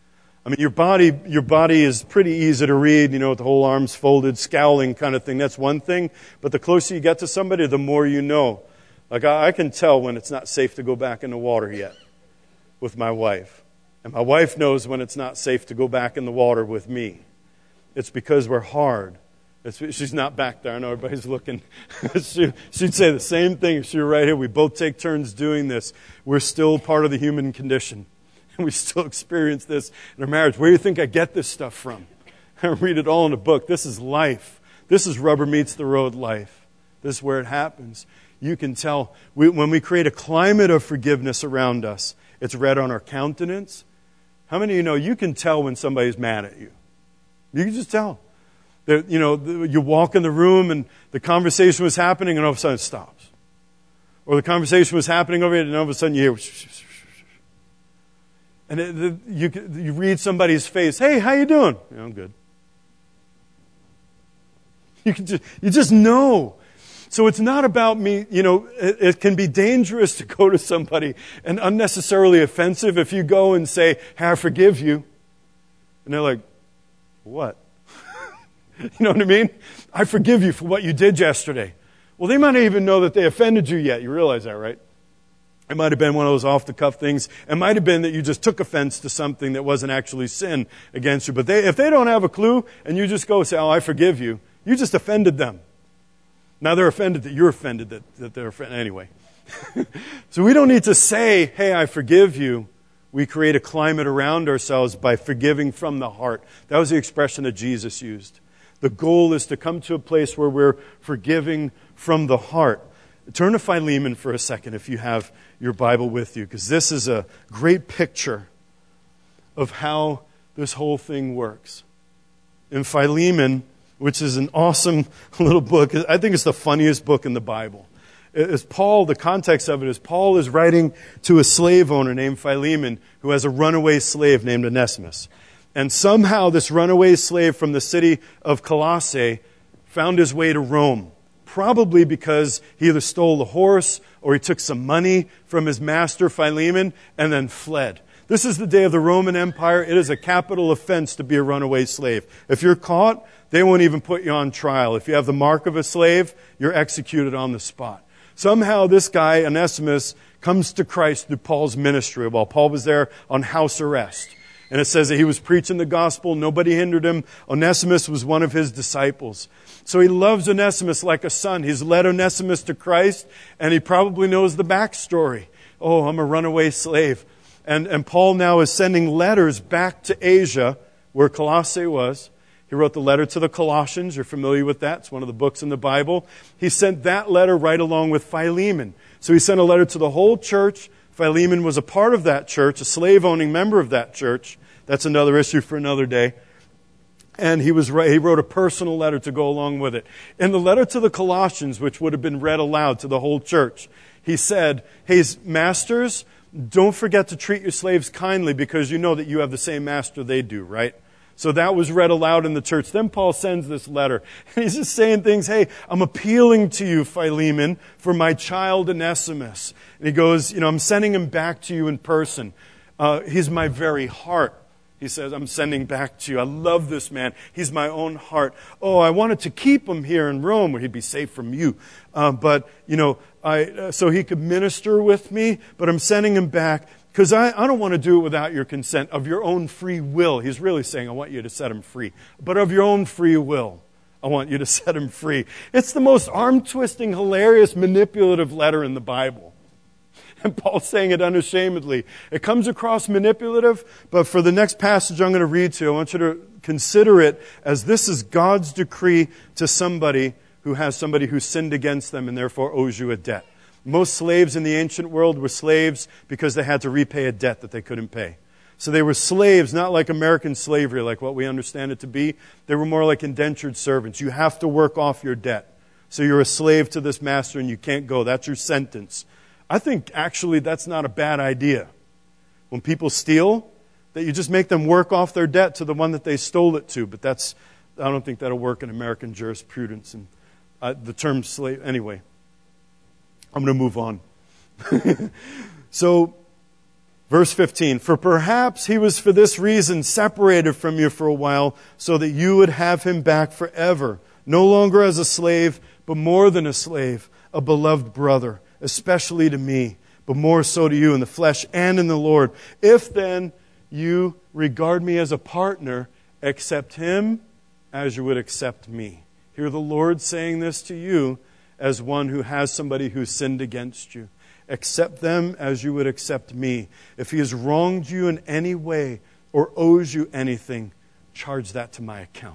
I mean, your body, your body is pretty easy to read, you know, with the whole arms folded, scowling kind of thing. That's one thing. But the closer you get to somebody, the more you know. Like, I, I can tell when it's not safe to go back in the water yet with my wife. And my wife knows when it's not safe to go back in the water with me. It's because we're hard. It's, she's not back there. I know everybody's looking. she, she'd say the same thing if she were right here. We both take turns doing this. We're still part of the human condition. And we still experience this in our marriage. Where do you think I get this stuff from? I read it all in a book. This is life. This is rubber meets the road life. This is where it happens. You can tell we, when we create a climate of forgiveness around us, it's read on our countenance. How many of you know you can tell when somebody's mad at you? You can just tell. That, you know, you walk in the room and the conversation was happening and all of a sudden it stops. Or the conversation was happening over here and all of a sudden you hear... And it, the, you, you read somebody's face, hey, how you doing? Yeah, I'm good. You can just, you just know. So it's not about me, you know, it, it can be dangerous to go to somebody and unnecessarily offensive if you go and say, hey, I forgive you. And they're like, what? You know what I mean? I forgive you for what you did yesterday. Well, they might not even know that they offended you yet. You realize that, right? It might have been one of those off-the-cuff things. It might have been that you just took offense to something that wasn't actually sin against you. But they, if they don't have a clue and you just go say, oh, I forgive you, you just offended them. Now they're offended that you're offended that, that they're offended. Anyway. So we don't need to say, hey, I forgive you. We create a climate around ourselves by forgiving from the heart. That was the expression that Jesus used. The goal is to come to a place where we're forgiving from the heart. Turn to Philemon for a second if you have your Bible with you, because this is a great picture of how this whole thing works. In Philemon, which is an awesome little book, I think it's the funniest book in the Bible. It's Paul, the context of it is Paul is writing to a slave owner named Philemon who has a runaway slave named Onesimus. And somehow this runaway slave from the city of Colossae found his way to Rome. Probably because he either stole a horse or he took some money from his master Philemon and then fled. This is the day of the Roman Empire. It is a capital offense to be a runaway slave. If you're caught, they won't even put you on trial. If you have the mark of a slave, you're executed on the spot. Somehow this guy, Onesimus, comes to Christ through Paul's ministry while Paul was there on house arrest. And it says that he was preaching the gospel. Nobody hindered him. Onesimus was one of his disciples. So he loves Onesimus like a son. He's led Onesimus to Christ, and he probably knows the backstory. Oh, I'm a runaway slave. And, and Paul now is sending letters back to Asia, where Colossae was. He wrote the letter to the Colossians. You're familiar with that. It's one of the books in the Bible. He sent that letter right along with Philemon. So he sent a letter to the whole church. Philemon was a part of that church, a slave-owning member of that church. That's another issue for another day. And he was he wrote a personal letter to go along with it. In the letter to the Colossians, which would have been read aloud to the whole church, he said, hey, masters, don't forget to treat your slaves kindly because you know that you have the same master they do, right? So that was read aloud in the church. Then Paul sends this letter. And he's just saying things, hey, I'm appealing to you, Philemon, for my child Onesimus. And he goes, you know, I'm sending him back to you in person. Uh, he's my very heart. He says, I'm sending back to you. I love this man. He's my own heart. Oh, I wanted to keep him here in Rome where he'd be safe from you. Uh, but, you know, I uh, so he could minister with me, but I'm sending him back because I, I don't want to do it without your consent, of your own free will. He's really saying, I want you to set him free. But of your own free will, I want you to set him free. It's the most arm-twisting, hilarious, manipulative letter in the Bible. And Paul's saying it unashamedly. It comes across manipulative, but for the next passage I'm going to read to you, I want you to consider it as this is God's decree to somebody who has somebody who sinned against them and therefore owes you a debt. Most slaves in the ancient world were slaves because they had to repay a debt that they couldn't pay. So they were slaves, not like American slavery, like what we understand it to be. They were more like indentured servants. You have to work off your debt. So you're a slave to this master and you can't go. That's your sentence. I think actually that's not a bad idea. When people steal, that you just make them work off their debt to the one that they stole it to. But that's, I don't think that'll work in American jurisprudence. And uh, the term slave, anyway. I'm going to move on. So, verse fifteen, for perhaps he was for this reason separated from you for a while, so that you would have him back forever, no longer as a slave, but more than a slave, a beloved brother, especially to me, but more so to you in the flesh and in the Lord. If then you regard me as a partner, accept him as you would accept me. Hear the Lord saying this to you as one who has somebody who sinned against you. Accept them as you would accept me. If he has wronged you in any way or owes you anything, charge that to my account.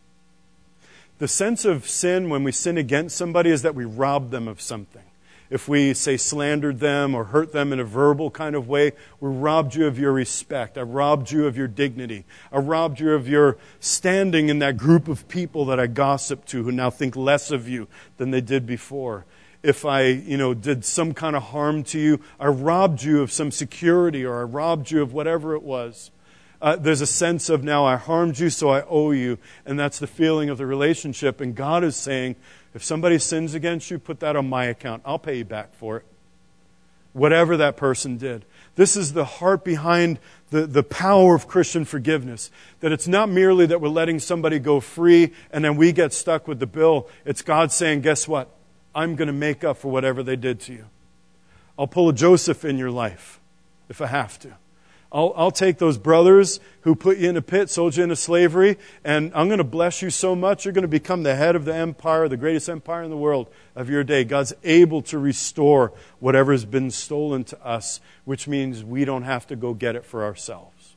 The sense of sin when we sin against somebody is that we rob them of something. If we, say, slandered them or hurt them in a verbal kind of way, we robbed you of your respect. I robbed you of your dignity. I robbed you of your standing in that group of people that I gossip to who now think less of you than they did before. If I, you know, did some kind of harm to you, I robbed you of some security or I robbed you of whatever it was. Uh, there's a sense of now I harmed you, so I owe you. And that's the feeling of the relationship. And God is saying, if somebody sins against you, put that on my account. I'll pay you back for it. Whatever that person did. This is the heart behind the, the power of Christian forgiveness. That it's not merely that we're letting somebody go free and then we get stuck with the bill. It's God saying, guess what? I'm going to make up for whatever they did to you. I'll pull a Joseph in your life if I have to. I'll, I'll take those brothers who put you in a pit, sold you into slavery, and I'm going to bless you so much, you're going to become the head of the empire, the greatest empire in the world of your day. God's able to restore whatever has been stolen to us, which means we don't have to go get it for ourselves.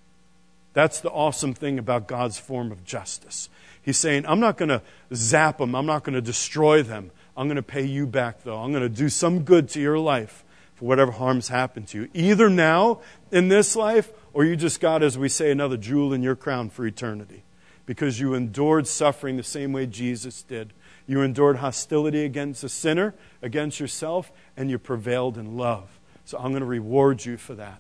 That's the awesome thing about God's form of justice. He's saying, I'm not going to zap them, I'm not going to destroy them. I'm going to pay you back, though. I'm going to do some good to your life for whatever harm's happened to you. Either now, in this life, or you just got, as we say, another jewel in your crown for eternity. Because you endured suffering the same way Jesus did. You endured hostility against a sinner, against yourself, and you prevailed in love. So I'm going to reward you for that.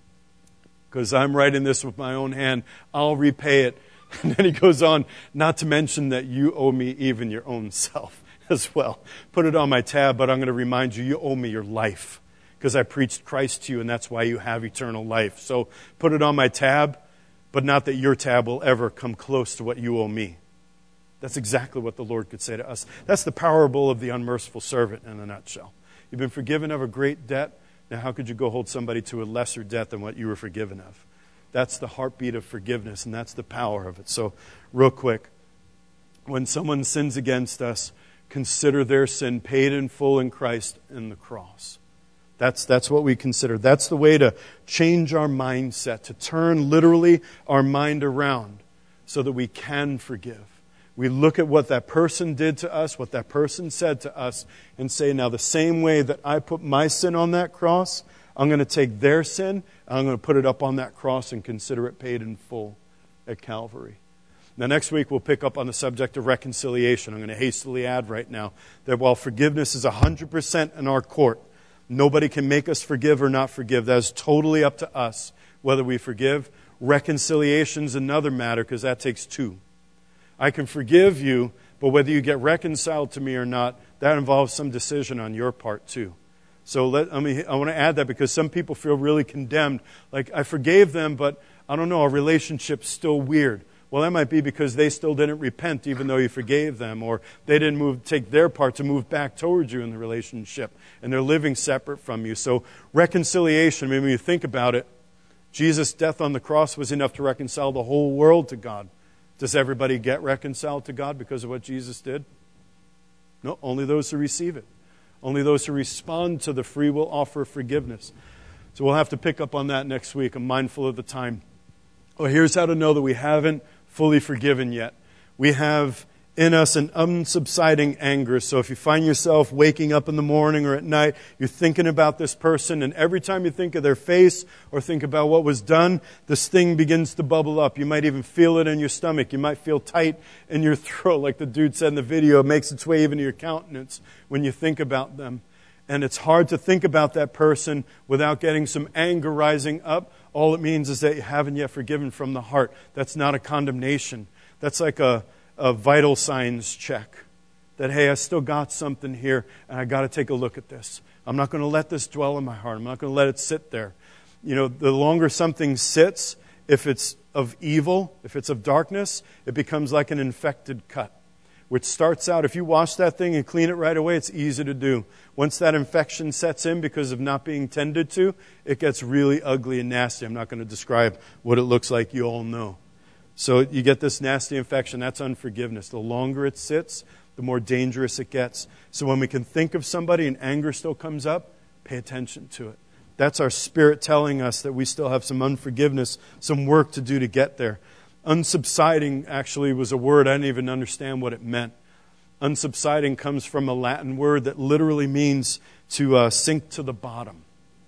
Because I'm writing this with my own hand. I'll repay it. And then he goes on, not to mention that you owe me even your own self as well. Put it on my tab, but I'm going to remind you, you owe me your life. Because I preached Christ to you, and that's why you have eternal life. So put it on my tab, but not that your tab will ever come close to what you owe me. That's exactly what the Lord could say to us. That's the parable of the unmerciful servant in a nutshell. You've been forgiven of a great debt. Now how could you go hold somebody to a lesser debt than what you were forgiven of? That's the heartbeat of forgiveness, and that's the power of it. So real quick, when someone sins against us, consider their sin paid in full in Christ in the cross. That's, that's what we consider. That's the way to change our mindset, to turn literally our mind around so that we can forgive. We look at what that person did to us, what that person said to us, and say, now the same way that I put my sin on that cross, I'm going to take their sin, and I'm going to put it up on that cross and consider it paid in full at Calvary. Now, next week, we'll pick up on the subject of reconciliation. I'm going to hastily add right now that while forgiveness is one hundred percent in our court, Nobody can make us forgive or not forgive. That is totally up to us whether we forgive. Reconciliation's another matter because that takes two. I can forgive you, but whether you get reconciled to me or not, that involves some decision on your part too. So let, I mean, I want to add that because some people feel really condemned. Like, I forgave them, but I don't know, our relationship's still weird. Well, that might be because they still didn't repent even though you forgave them, or they didn't move, take their part to move back towards you in the relationship, and they're living separate from you. So reconciliation, I mean, when you think about it, Jesus' death on the cross was enough to reconcile the whole world to God. Does everybody get reconciled to God because of what Jesus did? No, only those who receive it. Only those who respond to the free will offer of forgiveness. So we'll have to pick up on that next week. I'm mindful of the time. Well, here's how to know that we haven't fully forgiven yet. We have in us an unsubsiding anger. So if you find yourself waking up in the morning or at night, you're thinking about this person, and every time you think of their face or think about what was done, this thing begins to bubble up. You might even feel it in your stomach. You might feel tight in your throat, like the dude said in the video. It makes its way even to your countenance when you think about them. And it's hard to think about that person without getting some anger rising up. All it means is that you haven't yet forgiven from the heart. That's not a condemnation. That's like a, a vital signs check. That, hey, I still got something here, and I got to take a look at this. I'm not going to let this dwell in my heart. I'm not going to let it sit there. You know, the longer something sits, if it's of evil, if it's of darkness, it becomes like an infected cut. Which starts out, if you wash that thing and clean it right away, it's easy to do. Once that infection sets in because of not being tended to, it gets really ugly and nasty. I'm not going to describe what it looks like. You all know. So you get this nasty infection. That's unforgiveness. The longer it sits, the more dangerous it gets. So when we can think of somebody and anger still comes up, pay attention to it. That's our spirit telling us that we still have some unforgiveness, some work to do to get there. Unsubsiding actually was a word I didn't even understand what it meant. Unsubsiding comes from a Latin word that literally means to uh, sink to the bottom.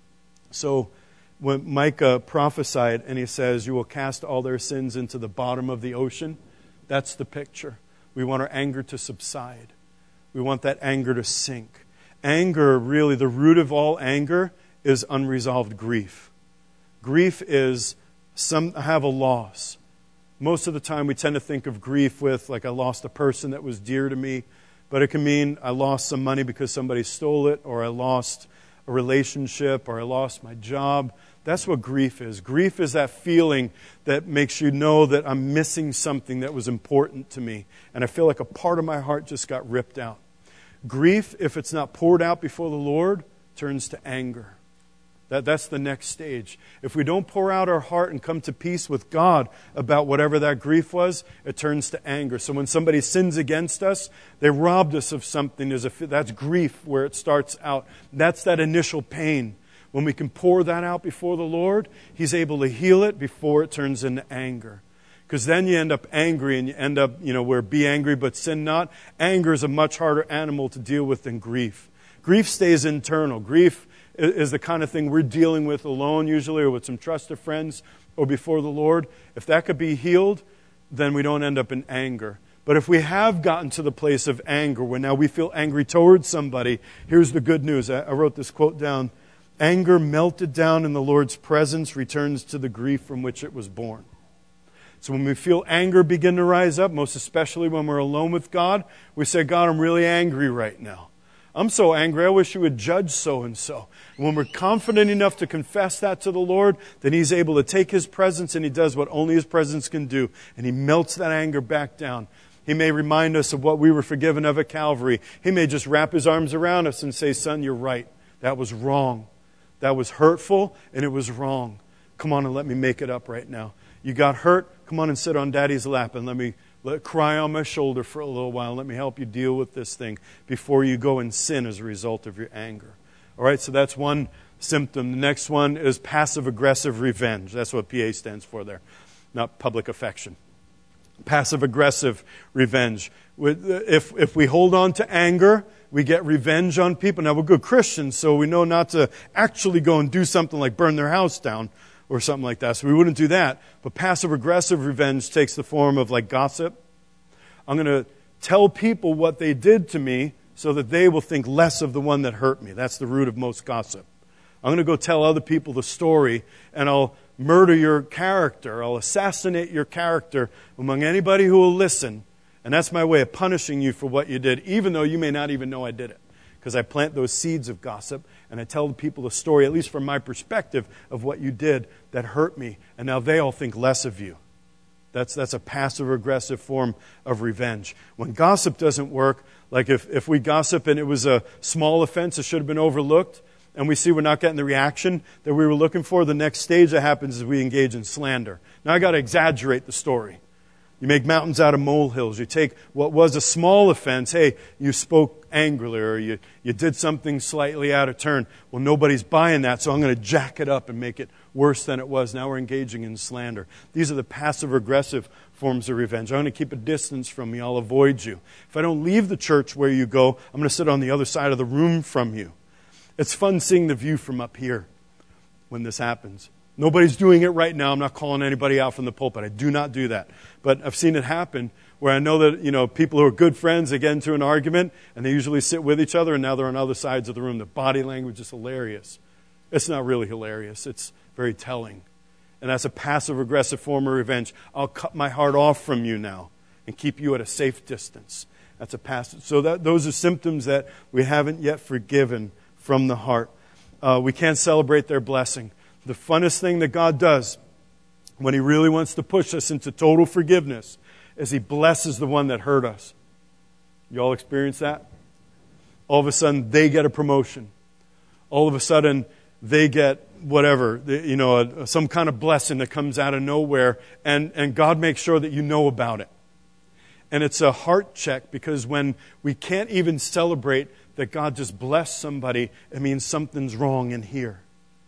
So when Micah prophesied and he says, you will cast all their sins into the bottom of the ocean, that's the picture. We want our anger to subside. We want that anger to sink. Anger, really, the root of all anger is unresolved grief. Grief is some have a loss. Most of the time we tend to think of grief with, like, I lost a person that was dear to me. But it can mean I lost some money because somebody stole it, or I lost a relationship, or I lost my job. That's what grief is. Grief is that feeling that makes you know that I'm missing something that was important to me. And I feel like a part of my heart just got ripped out. Grief, if it's not poured out before the Lord, turns to anger. That, that's the next stage. If we don't pour out our heart and come to peace with God about whatever that grief was, it turns to anger. So when somebody sins against us, they robbed us of something. There's a, that's grief where it starts out. That's that initial pain. When we can pour that out before the Lord, He's able to heal it before it turns into anger. Because then you end up angry and you end up, you know, where be angry but sin not. Anger is a much harder animal to deal with than grief. Grief stays internal. Grief is the kind of thing we're dealing with alone usually, or with some trusted friends, or before the Lord. If that could be healed, then we don't end up in anger. But if we have gotten to the place of anger, where now we feel angry towards somebody, here's the good news. I wrote this quote down. Anger melted down in the Lord's presence returns to the grief from which it was born. So when we feel anger begin to rise up, most especially when we're alone with God, we say, God, I'm really angry right now. I'm so angry, I wish you would judge so-and-so. And when we're confident enough to confess that to the Lord, then He's able to take His presence and He does what only His presence can do. And He melts that anger back down. He may remind us of what we were forgiven of at Calvary. He may just wrap His arms around us and say, son, you're right. That was wrong. That was hurtful and it was wrong. Come on and let me make it up right now. You got hurt? Come on and sit on Daddy's lap and let me Let cry on my shoulder for a little while. Let me help you deal with this thing before you go and sin as a result of your anger. All right, so that's one symptom. The next one is passive-aggressive revenge. That's what P A stands for there, not public affection. Passive-aggressive revenge. If, if we hold on to anger, we get revenge on people. Now, we're good Christians, so we know not to actually go and do something like burn their house down or something like that. So we wouldn't do that. But passive-aggressive revenge takes the form of like gossip. I'm going to tell people what they did to me so that they will think less of the one that hurt me. That's the root of most gossip. I'm going to go tell other people the story, and I'll murder your character. I'll assassinate your character among anybody who will listen. And that's my way of punishing you for what you did, even though you may not even know I did it. Because I plant those seeds of gossip, and I tell the people the story, at least from my perspective, of what you did that hurt me. And now they all think less of you. That's, that's a passive-aggressive form of revenge. When gossip doesn't work, like if, if we gossip and it was a small offense that should have been overlooked, and we see we're not getting the reaction that we were looking for, the next stage that happens is we engage in slander. Now I got to exaggerate the story. You make mountains out of molehills. You take what was a small offense. Hey, you spoke angrily, or you, you did something slightly out of turn. Well, nobody's buying that, so I'm going to jack it up and make it worse than it was. Now we're engaging in slander. These are the passive-aggressive forms of revenge. I'm going to keep a distance from you. I'll avoid you. If I don't leave the church where you go, I'm going to sit on the other side of the room from you. It's fun seeing the view from up here when this happens. Nobody's doing it right now. I'm not calling anybody out from the pulpit. I do not do that. But I've seen it happen where I know that, you know, people who are good friends, they get into an argument and they usually sit with each other, and now they're on other sides of the room. The body language is hilarious. It's not really hilarious. It's very telling. And that's a passive-aggressive form of revenge. I'll cut my heart off from you now and keep you at a safe distance. That's a passive. So that, those are symptoms that we haven't yet forgiven from the heart. Uh, we can't celebrate their blessing. The funnest thing that God does when He really wants to push us into total forgiveness is He blesses the one that hurt us. You all experience that? All of a sudden, they get a promotion. All of a sudden, they get whatever, you know, a, some kind of blessing that comes out of nowhere, and, and God makes sure that you know about it. And it's a heart check, because when we can't even celebrate that God just blessed somebody, it means something's wrong in here.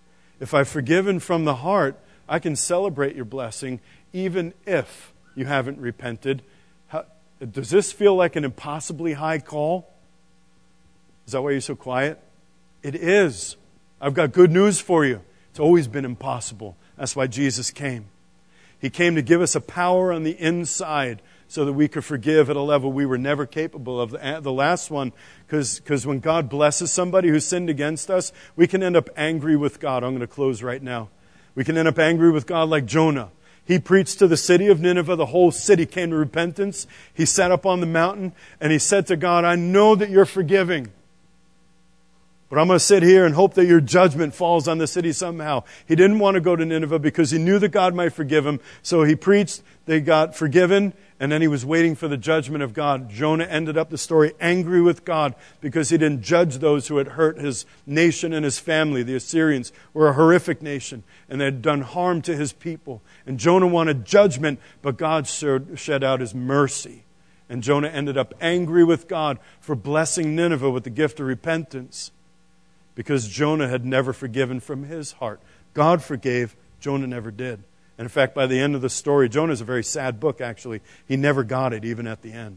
If I've forgiven from the heart, I can celebrate your blessing even if you haven't repented. How, does this feel like an impossibly high call? Is that why you're so quiet? It is. I've got good news for you. It's always been impossible. That's why Jesus came. He came to give us a power on the inside so that we could forgive at a level we were never capable of. The, the last one, because when God blesses somebody who sinned against us, we can end up angry with God. I'm going to close right now. We can end up angry with God like Jonah. He preached to the city of Nineveh. The whole city came to repentance. He sat up on the mountain and he said to God, I know that you're forgiving, but I'm going to sit here and hope that your judgment falls on the city somehow. He didn't want to go to Nineveh because he knew that God might forgive him. So he preached, they got forgiven, and then he was waiting for the judgment of God. Jonah ended up the story angry with God because he didn't judge those who had hurt his nation and his family. The Assyrians were a horrific nation, and they had done harm to his people. And Jonah wanted judgment, but God shed out his mercy. And Jonah ended up angry with God for blessing Nineveh with the gift of repentance, because Jonah had never forgiven from his heart. God forgave, Jonah never did. And in fact, by the end of the story, Jonah is a very sad book, actually. He never got it, even at the end.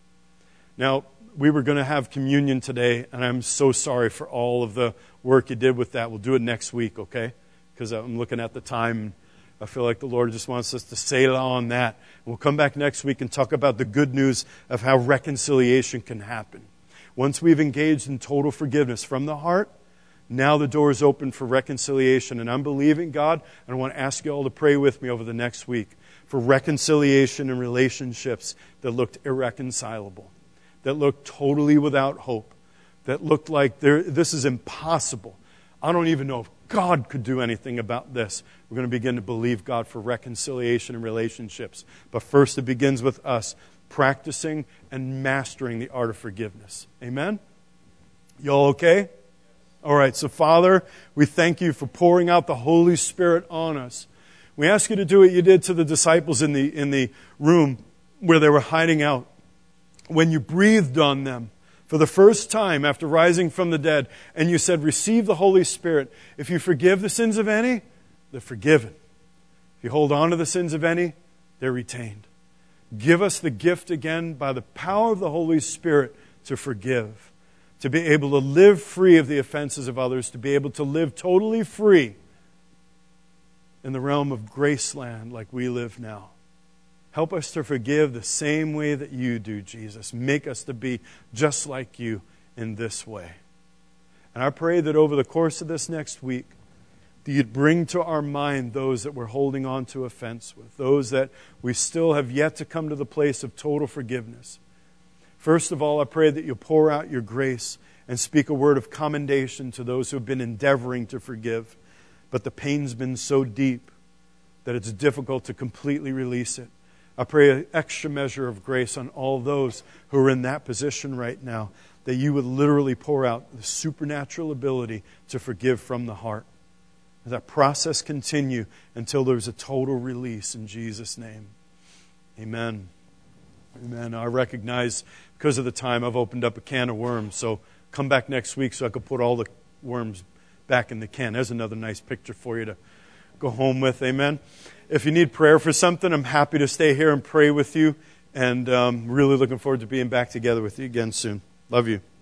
Now, we were going to have communion today, and I'm so sorry for all of the work you did with that. We'll do it next week, okay? Because I'm looking at the time. I feel like the Lord just wants us to sail on that. And we'll come back next week and talk about the good news of how reconciliation can happen. Once we've engaged in total forgiveness from the heart, now the door is open for reconciliation. And I'm believing God, and I want to ask you all to pray with me over the next week for reconciliation in relationships that looked irreconcilable, that looked totally without hope, that looked like there, this is impossible. I don't even know if God could do anything about this. We're going to begin to believe God for reconciliation in relationships. But first, it begins with us practicing and mastering the art of forgiveness. Amen? You all okay? All right, so Father, we thank you for pouring out the Holy Spirit on us. We ask you to do what you did to the disciples in the, in the room where they were hiding out. When you breathed on them for the first time after rising from the dead, and you said, receive the Holy Spirit. If you forgive the sins of any, they're forgiven. If you hold on to the sins of any, they're retained. Give us the gift again by the power of the Holy Spirit to forgive, to be able to live free of the offenses of others, to be able to live totally free in the realm of Graceland like we live now. Help us to forgive the same way that you do, Jesus. Make us to be just like you in this way. And I pray that over the course of this next week, that you'd bring to our mind those that we're holding on to offense with, those that we still have yet to come to the place of total forgiveness. First of all, I pray that you'll pour out your grace and speak a word of commendation to those who have been endeavoring to forgive, but the pain's been so deep that it's difficult to completely release it. I pray an extra measure of grace on all those who are in that position right now, that you would literally pour out the supernatural ability to forgive from the heart. Let that process continue until there's a total release in Jesus' name. Amen. Amen. I recognize because of the time I've opened up a can of worms, so come back next week so I can put all the worms back in the can. There's another nice picture for you to go home with. Amen. If you need prayer for something, I'm happy to stay here and pray with you. And um, really looking forward to being back together with you again soon. Love you.